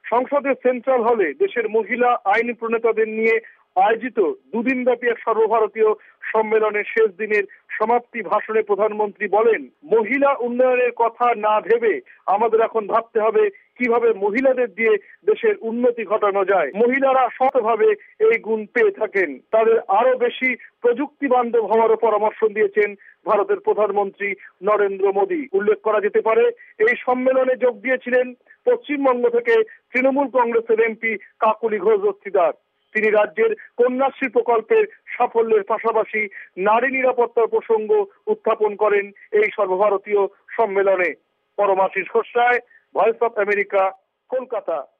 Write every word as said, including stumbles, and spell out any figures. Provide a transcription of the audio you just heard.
সংসদের সেন্ট্রাল হলে দেশের মহিলা আইন প্রণেতাদের নিয়ে আয়োজিত দুদিনব্যাপী এক সর্বভারতীয় সম্মেলনের শেষ দিনের সমাপ্তি ভাষণে প্রধানমন্ত্রী বলেন, মহিলা উন্নয়নের কথা না ভেবে আমাদের এখন ভাবতে হবে কিভাবে মহিলাদের দিয়ে দেশের উন্নতি ঘটানো যায়। মহিলারা শতভাবে এই গুণ পেয়ে থাকেন, তাদের আরো বেশি প্রযুক্তি বান্ধব হওয়ারও পরামর্শ দিয়েছেন ভারতের প্রধানমন্ত্রী নরেন্দ্র মোদী। উল্লেখ করা যেতে পারে, এই সম্মেলনে যোগ দিয়েছিলেন পশ্চিমবঙ্গ থেকে তৃণমূল কংগ্রেসের এমপি কাকলি ঘোষ দস্তিদার। তিনি রাজ্যের কন্যাশ্রী প্রকল্পের সাফল্যের পাশাপাশি নারী নিরাপত্তার প্রসঙ্গ উত্থাপন করেন এই সর্বভারতীয় সম্মেলনে। Paramashis Ghosh Roy, voice of America, Kolkata.